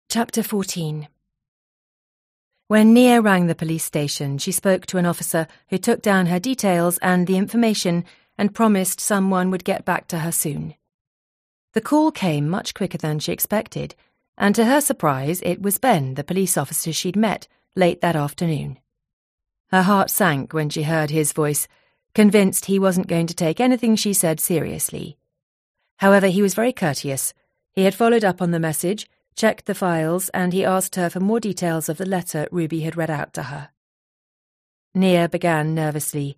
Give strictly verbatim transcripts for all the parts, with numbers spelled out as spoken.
Chapter fourteen. When Nia rang the police station, she spoke to an officer who took down her details and the information and promised someone would get back to her soon. The call came much quicker than she expected, and to her surprise, it was Ben, the police officer she'd met, late that afternoon. Her heart sank when she heard his voice, convinced he wasn't going to take anything she said seriously. However, he was very courteous. He had followed up on the message, checked the files, and he asked her for more details of the letter Ruby had read out to her. Nia began nervously.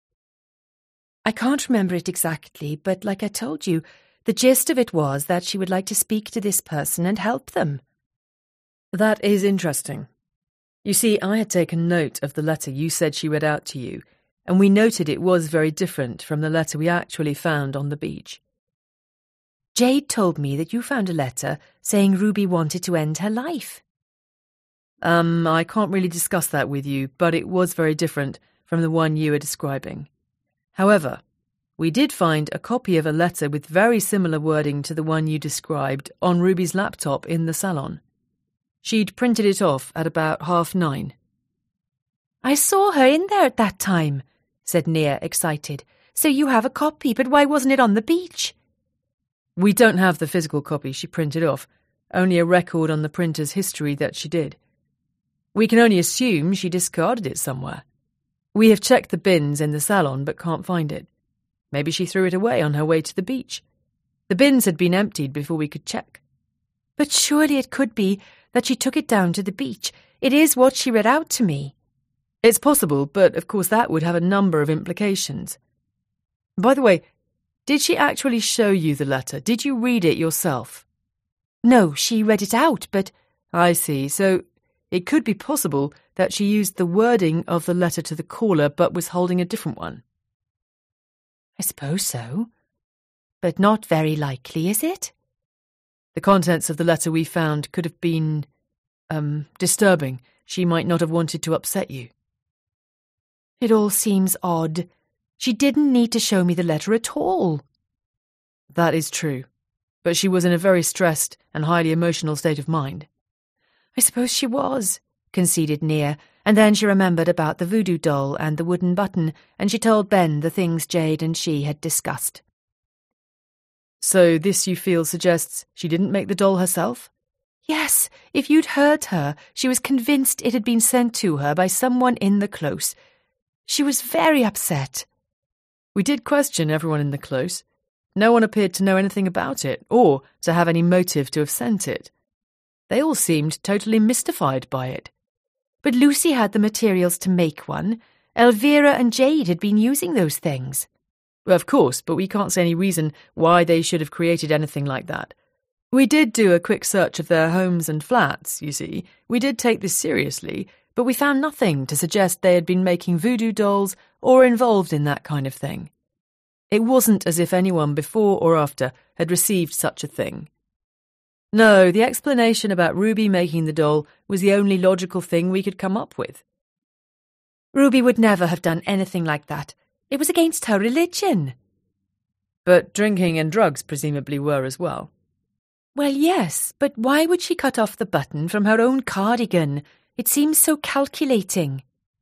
I can't remember it exactly, but like I told you, the gist of it was that she would like to speak to this person and help them. That is interesting. You see, I had taken note of the letter you said she read out to you, and we noted it was very different from the letter we actually found on the beach. Jade told me that you found a letter saying Ruby wanted to end her life. Um, I can't really discuss that with you, but it was very different from the one you were describing. However, we did find a copy of a letter with very similar wording to the one you described on Ruby's laptop in the salon. She'd printed it off at about half nine. I saw her in there at that time, said Nia, excited. So you have a copy, but why wasn't it on the beach? We don't have the physical copy she printed off, only a record on the printer's history that she did. We can only assume she discarded it somewhere. We have checked the bins in the salon but can't find it. Maybe she threw it away on her way to the beach. The bins had been emptied before we could check. But surely it could be that she took it down to the beach. It is what she read out to me. It's possible, but of course that would have a number of implications. By the way, did she actually show you the letter? Did you read it yourself? No, she read it out, but... I see. So it could be possible that she used the wording of the letter to the caller but was holding a different one. I suppose so. But not very likely, is it? The contents of the letter we found could have been, um, disturbing. She might not have wanted to upset you. It all seems odd. She didn't need to show me the letter at all. That is true, but she was in a very stressed and highly emotional state of mind. I suppose she was, conceded Nia, and then she remembered about the voodoo doll and the wooden button, and she told Ben the things Jade and she had discussed. So this, you feel, suggests she didn't make the doll herself? Yes, if you'd heard her, she was convinced it had been sent to her by someone in the close. She was very upset. We did question everyone in the close. No one appeared to know anything about it, or to have any motive to have sent it. They all seemed totally mystified by it. But Lucy had the materials to make one. Elvira and Jade had been using those things. Well, of course, but we can't say any reason why they should have created anything like that. We did do a quick search of their homes and flats, you see. We did take this seriously, but we found nothing to suggest they had been making voodoo dolls or involved in that kind of thing. It wasn't as if anyone before or after had received such a thing. No, the explanation about Ruby making the doll was the only logical thing we could come up with. Ruby would never have done anything like that. It was against her religion. But drinking and drugs presumably were as well. Well, yes, but why would she cut off the button from her own cardigan? It seems so calculating.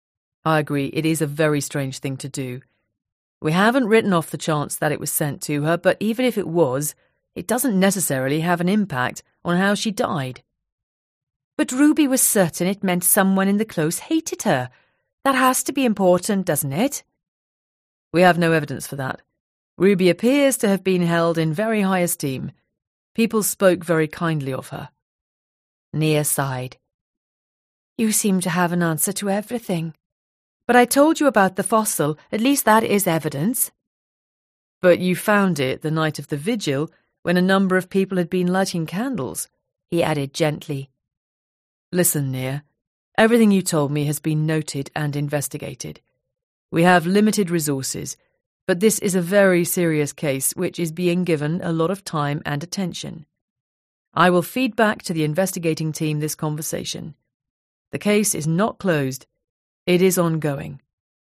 I agree, it is a very strange thing to do. We haven't written off the chance that it was sent to her, but even if it was, it doesn't necessarily have an impact on how she died. But Ruby was certain it meant someone in the close hated her. That has to be important, doesn't it? We have no evidence for that. Ruby appears to have been held in very high esteem. People spoke very kindly of her. Nia sighed. You seem to have an answer to everything. But I told you about the fossil. At least that is evidence. But you found it the night of the vigil when a number of people had been lighting candles, he added gently. Listen, Nia. Everything you told me has been noted and investigated. We have limited resources, but this is a very serious case which is being given a lot of time and attention. I will feed back to the investigating team this conversation. The case is not closed. It is ongoing.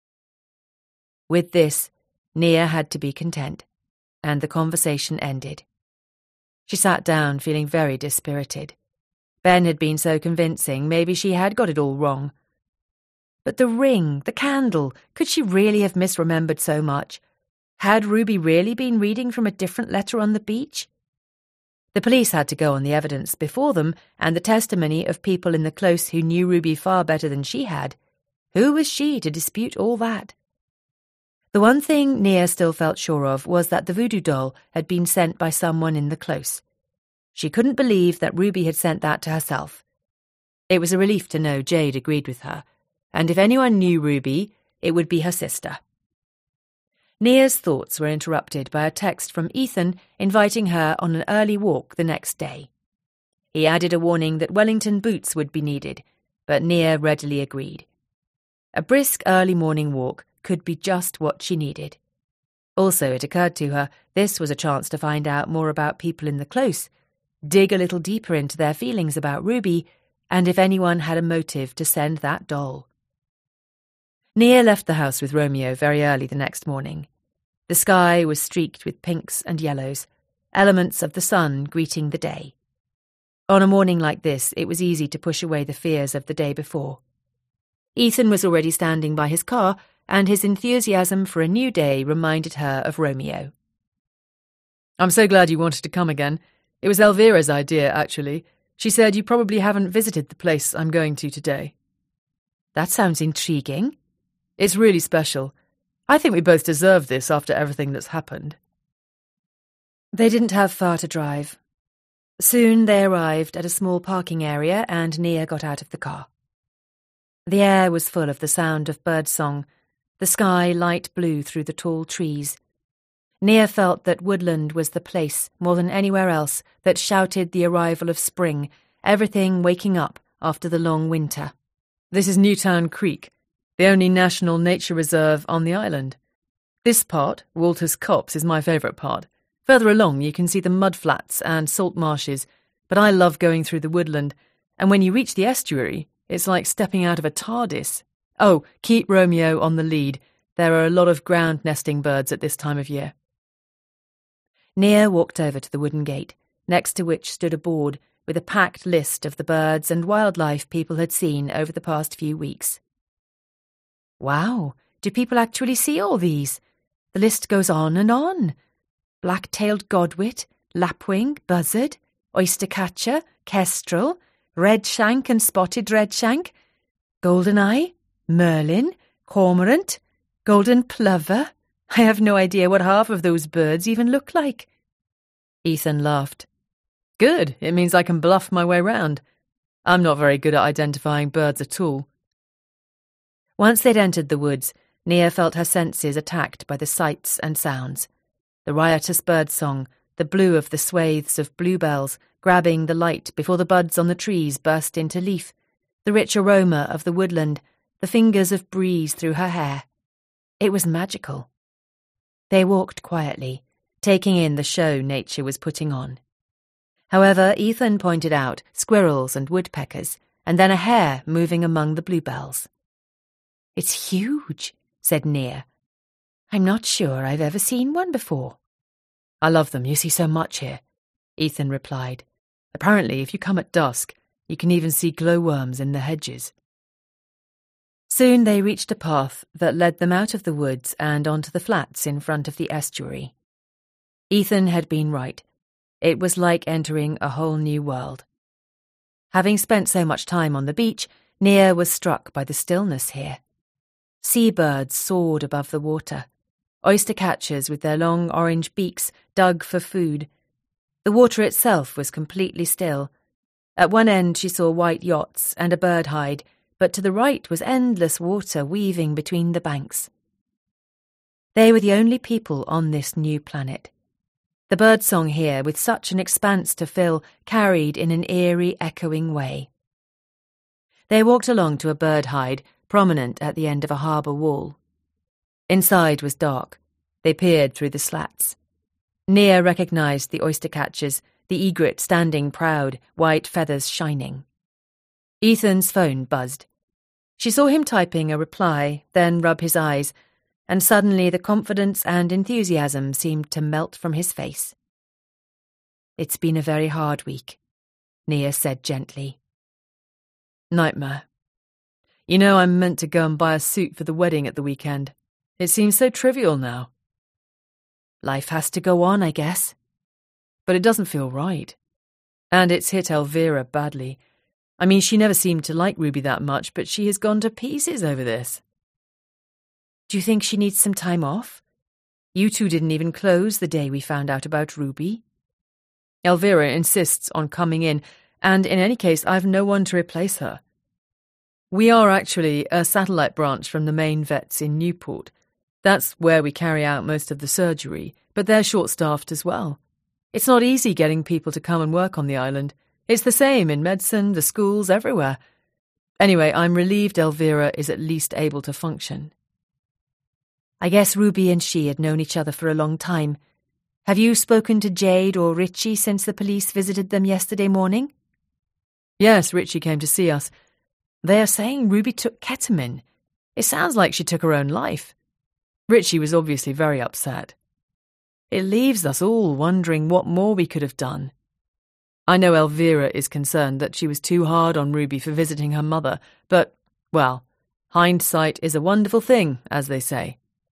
With this, Nia had to be content, and the conversation ended. She sat down feeling very dispirited. Ben had been so convincing, maybe she had got it all wrong. But the ring, the candle, could she really have misremembered so much? Had Ruby really been reading from a different letter on the beach? The police had to go on the evidence before them and the testimony of people in the close who knew Ruby far better than she had. Who was she to dispute all that? The one thing Nia still felt sure of was that the voodoo doll had been sent by someone in the close. She couldn't believe that Ruby had sent that to herself. It was a relief to know Jade agreed with her, and if anyone knew Ruby, it would be her sister. Nia's thoughts were interrupted by a text from Ethan inviting her on an early walk the next day. He added a warning that Wellington boots would be needed, but Nia readily agreed. A brisk early morning walk could be just what she needed. Also, it occurred to her this was a chance to find out more about people in the close, dig a little deeper into their feelings about Ruby, and if anyone had a motive to send that doll. Nia left the house with Romeo very early the next morning. The sky was streaked with pinks and yellows, elements of the sun greeting the day. On a morning like this, it was easy to push away the fears of the day before. Ethan was already standing by his car, and his enthusiasm for a new day reminded her of Romeo. "I'm so glad you wanted to come again. It was Elvira's idea, actually. She said you probably haven't visited the place I'm going to today." "That sounds intriguing." "It's really special. I think we both deserve this after everything that's happened." They didn't have far to drive. Soon they arrived at a small parking area and Nia got out of the car. The air was full of the sound of birdsong, the sky light blue through the tall trees. Nia felt that Woodland was the place, more than anywhere else, that shouted the arrival of spring, everything waking up after the long winter. "This is Newtown Creek, the only national nature reserve on the island. This part, Walter's Copse, is my favourite part. Further along you can see the mudflats and salt marshes, but I love going through the woodland, and when you reach the estuary, it's like stepping out of a TARDIS. Oh, keep Romeo on the lead. There are a lot of ground-nesting birds at this time of year." Nia walked over to the wooden gate, next to which stood a board with a packed list of the birds and wildlife people had seen over the past few weeks. Wow, do people actually see all these? The list goes on and on. Black-tailed godwit, lapwing, buzzard, oystercatcher, kestrel, redshank and spotted redshank, golden-eye, merlin, cormorant, golden plover. I have no idea what half of those birds even look like. Ethan laughed. "Good, it means I can bluff my way round. I'm not very good at identifying birds at all." Once they'd entered the woods, Nia felt her senses attacked by the sights and sounds. The riotous birdsong, the blue of the swathes of bluebells grabbing the light before the buds on the trees burst into leaf, the rich aroma of the woodland, the fingers of breeze through her hair. It was magical. They walked quietly, taking in the show nature was putting on. However, Ethan pointed out squirrels and woodpeckers, and then a hare moving among the bluebells. "It's huge," said Nia. "I'm not sure I've ever seen one before." "I love them, you see so much here," Ethan replied. "Apparently, if you come at dusk, you can even see glowworms in the hedges." Soon they reached a path that led them out of the woods and onto the flats in front of the estuary. Ethan had been right. It was like entering a whole new world. Having spent so much time on the beach, Nia was struck by the stillness here. Seabirds soared above the water. Oystercatchers with their long orange beaks dug for food. The water itself was completely still. At one end she saw white yachts and a bird hide, but to the right was endless water weaving between the banks. They were the only people on this new planet. The birdsong here, with such an expanse to fill, carried in an eerie, echoing way. They walked along to a bird hide, prominent at the end of a harbour wall. Inside was dark. They peered through the slats. Nia recognised the oystercatchers, the egret standing proud, white feathers shining. Ethan's phone buzzed. She saw him typing a reply, then rub his eyes, and suddenly the confidence and enthusiasm seemed to melt from his face. "It's been a very hard week," Nia said gently. Nightmare. You know, I'm meant to go and buy a suit for the wedding at the weekend. It seems so trivial now. Life has to go on, I guess. But it doesn't feel right. And it's hit Elvira badly. I mean, she never seemed to like Ruby that much, but she has gone to pieces over this. Do you think she needs some time off? You two didn't even close the day we found out about Ruby. Elvira insists on coming in, and in any case, I've no one to replace her. We are actually a satellite branch from the main vets in Newport. That's where we carry out most of the surgery, but they're short-staffed as well. It's not easy getting people to come and work on the island. It's the same in medicine, the schools, everywhere. Anyway, I'm relieved Elvira is at least able to function. I guess Ruby and she had known each other for a long time. Have you spoken to Jade or Richie since the police visited them yesterday morning? Yes, Richie came to see us. They are saying Ruby took ketamine. It sounds like she took her own life. Richie was obviously very upset. It leaves us all wondering what more we could have done. I know Elvira is concerned that she was too hard on Ruby for visiting her mother, but, well, hindsight is a wonderful thing, as they say.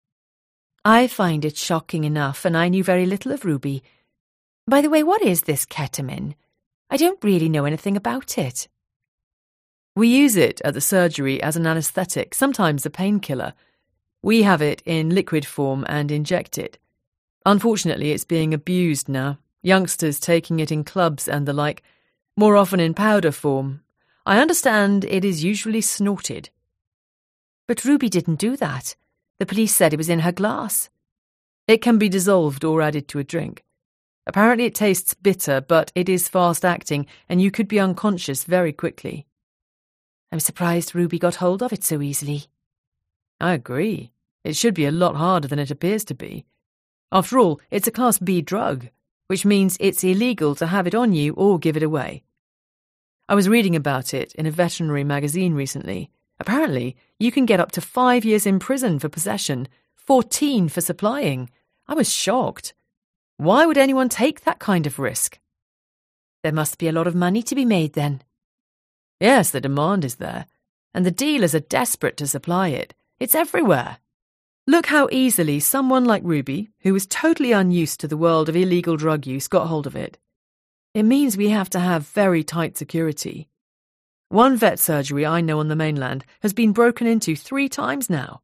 I find it shocking enough, and I knew very little of Ruby. By the way, what is this ketamine? I don't really know anything about it. We use it at the surgery as an anaesthetic, sometimes a painkiller. We have it in liquid form and inject it. Unfortunately, it's being abused now, youngsters taking it in clubs and the like, more often in powder form. I understand it is usually snorted. But Ruby didn't do that. The police said it was in her glass. It can be dissolved or added to a drink. Apparently it tastes bitter, but it is fast-acting, and you could be unconscious very quickly. I'm surprised Ruby got hold of it so easily. I agree. It should be a lot harder than it appears to be. After all, it's a Class B drug, which means it's illegal to have it on you or give it away. I was reading about it in a veterinary magazine recently. Apparently, you can get up to five years in prison for possession, fourteen for supplying. I was shocked. Why would anyone take that kind of risk? There must be a lot of money to be made then. Yes, the demand is there, and the dealers are desperate to supply it. It's everywhere. Look how easily someone like Ruby, who was totally unused to the world of illegal drug use, got hold of it. It means we have to have very tight security. One vet surgery I know on the mainland has been broken into three times now.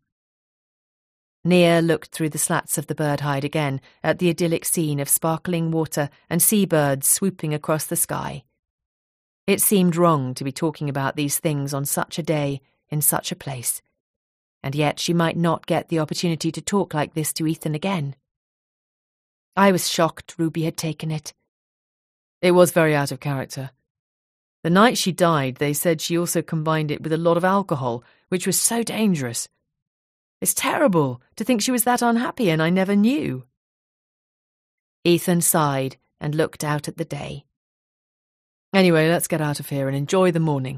Nia looked through the slats of the bird hide again at the idyllic scene of sparkling water and seabirds swooping across the sky. It seemed wrong to be talking about these things on such a day, in such a place. And yet she might not get the opportunity to talk like this to Ethan again. I was shocked Ruby had taken it. It was very out of character. The night she died, they said she also combined it with a lot of alcohol, which was so dangerous. It's terrible to think she was that unhappy and I never knew. Ethan sighed and looked out at the day. Anyway, let's get out of here and enjoy the morning.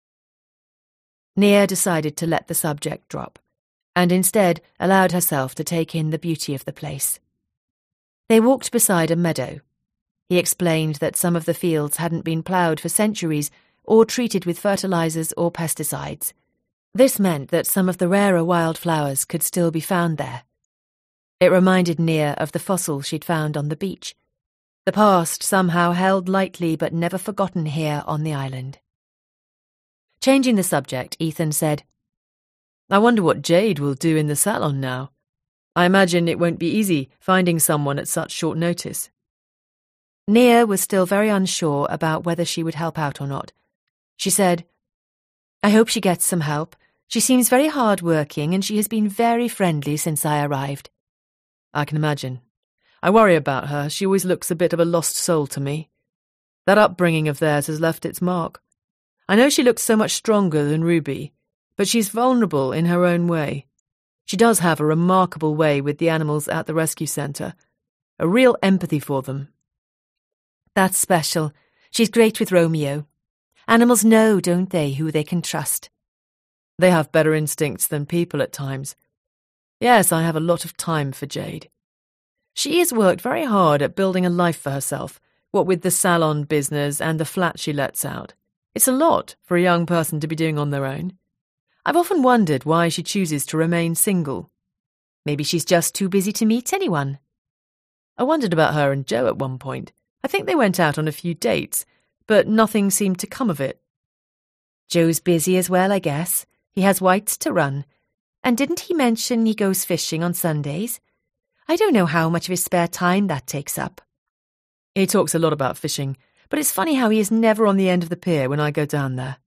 Nia decided to let the subject drop, and instead allowed herself to take in the beauty of the place. They walked beside a meadow. He explained that some of the fields hadn't been ploughed for centuries or treated with fertilizers or pesticides. This meant that some of the rarer wildflowers could still be found there. It reminded Nia of the fossils she'd found on the beach. The past somehow held lightly but never forgotten here on the island. Changing the subject, Ethan said, I wonder what Jade will do in the salon now. I imagine it won't be easy finding someone at such short notice. Nia was still very unsure about whether she would help out or not. She said, I hope she gets some help. She seems very hard-working and she has been very friendly since I arrived. I can imagine. I worry about her. She always looks a bit of a lost soul to me. That upbringing of theirs has left its mark. I know she looks so much stronger than Ruby, but she's vulnerable in her own way. She does have a remarkable way with the animals at the rescue centre, a real empathy for them. That's special. She's great with Romeo. Animals know, don't they, who they can trust. They have better instincts than people at times. Yes, I have a lot of time for Jade. She has worked very hard at building a life for herself, what with the salon business and the flat she lets out. It's a lot for a young person to be doing on their own. I've often wondered why she chooses to remain single. Maybe she's just too busy to meet anyone. I wondered about her and Joe at one point. I think they went out on a few dates, but nothing seemed to come of it. Joe's busy as well, I guess. He has whites to run. And didn't he mention he goes fishing on Sundays? I don't know how much of his spare time that takes up. He talks a lot about fishing, but it's funny how he is never on the end of the pier when I go down there.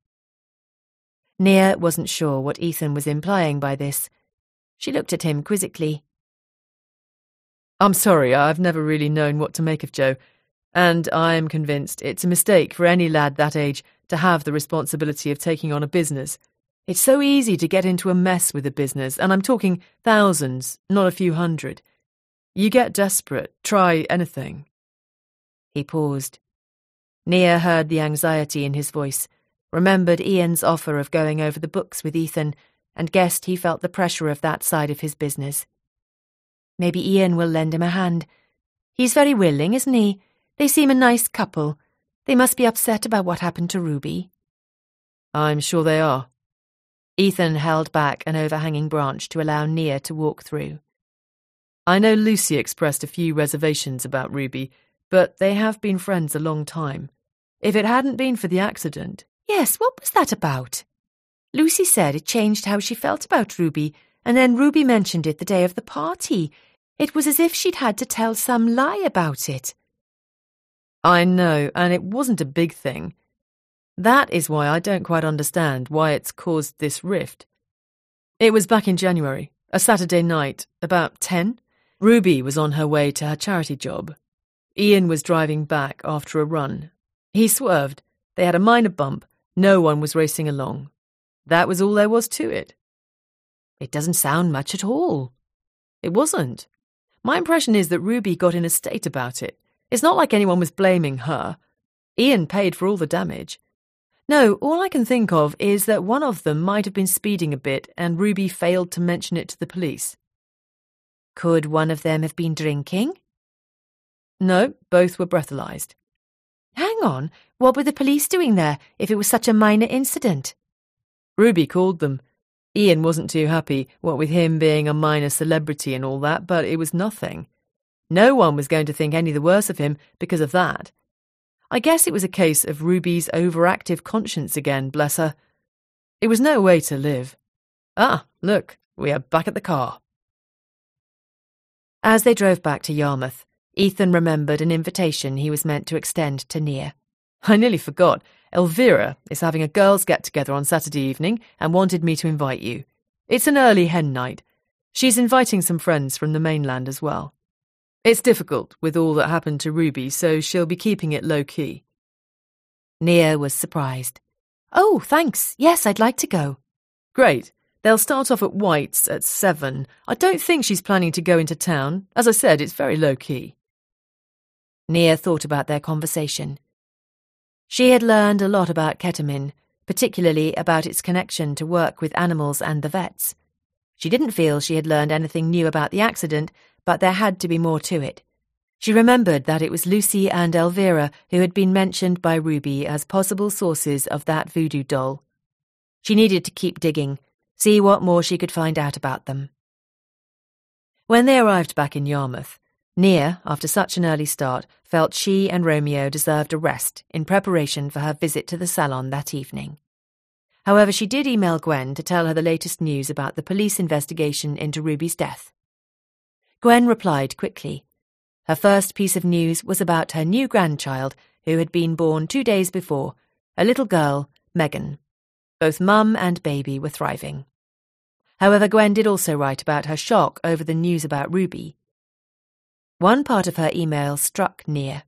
Nia wasn't sure what Ethan was implying by this. She looked at him quizzically. I'm sorry, I've never really known what to make of Joe, and I'm convinced it's a mistake for any lad that age to have the responsibility of taking on a business. It's so easy to get into a mess with a business, and I'm talking thousands, not a few hundred. You get desperate, try anything. He paused. Nia heard the anxiety in his voice, remembered Ian's offer of going over the books with Ethan, and guessed he felt the pressure of that side of his business. Maybe Ian will lend him a hand. He's very willing, isn't he? They seem a nice couple. They must be upset about what happened to Ruby. I'm sure they are. Ethan held back an overhanging branch to allow Nia to walk through. I know Lucy expressed a few reservations about Ruby, but they have been friends a long time. If it hadn't been for the accident... Yes, what was that about? Lucy said it changed how she felt about Ruby, and then Ruby mentioned it the day of the party. It was as if she'd had to tell some lie about it. I know, and it wasn't a big thing. That is why I don't quite understand why it's caused this rift. It was back in January, a Saturday night, about ten. Ruby was on her way to her charity job. Ian was driving back after a run. He swerved. They had a minor bump. No one was racing along. That was all there was to it. It doesn't sound much at all. It wasn't. My impression is that Ruby got in a state about it. It's not like anyone was blaming her. Ian paid for all the damage. No, all I can think of is that one of them might have been speeding a bit and Ruby failed to mention it to the police. Could one of them have been drinking? No, both were breathalyzed. Hang on, what were the police doing there if it was such a minor incident? Ruby called them. Ian wasn't too happy, what with him being a minor celebrity and all that, but it was nothing. No one was going to think any the worse of him because of that. I guess it was a case of Ruby's overactive conscience again, bless her. It was no way to live. Ah, look, we are back at the car. As they drove back to Yarmouth, Ethan remembered an invitation he was meant to extend to Nia. I nearly forgot. Elvira is having a girls' get-together on Saturday evening and wanted me to invite you. It's an early hen night. She's inviting some friends from the mainland as well. It's difficult with all that happened to Ruby, so she'll be keeping it low-key. Nia was surprised. Oh, thanks. Yes, I'd like to go. Great. They'll start off at White's at seven. I don't think she's planning to go into town. As I said, it's very low-key. Nia thought about their conversation. She had learned a lot about ketamine, particularly about its connection to work with animals and the vets. She didn't feel she had learned anything new about the accident, but there had to be more to it. She remembered that it was Lucy and Elvira who had been mentioned by Ruby as possible sources of that voodoo doll. She needed to keep digging, see what more she could find out about them. When they arrived back in Yarmouth, Nia, after such an early start, felt she and Romeo deserved a rest in preparation for her visit to the salon that evening. However, she did email Gwen to tell her the latest news about the police investigation into Ruby's death. Gwen replied quickly. Her first piece of news was about her new grandchild, who had been born two days before, a little girl, Megan. Both mum and baby were thriving. However, Gwen did also write about her shock over the news about Ruby. One part of her email struck Nia.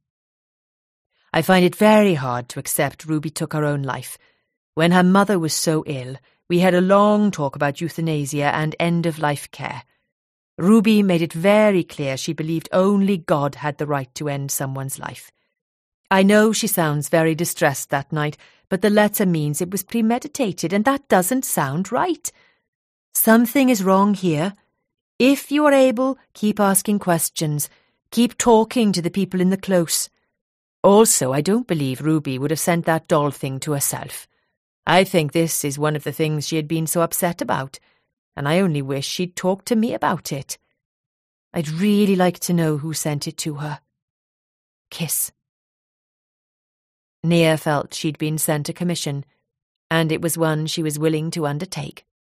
I find it very hard to accept Ruby took her own life. When her mother was so ill, we had a long talk about euthanasia and end-of-life care. Ruby made it very clear she believed only God had the right to end someone's life. I know she sounds very distressed that night, but the letter means it was premeditated, and that doesn't sound right. Something is wrong here. If you are able, keep asking questions. Keep talking to the people in the close. Also, I don't believe Ruby would have sent that doll thing to herself. I think this is one of the things she had been so upset about, and I only wish she'd talked to me about it. I'd really like to know who sent it to her. Kiss. Nia felt she'd been sent a commission, and it was one she was willing to undertake.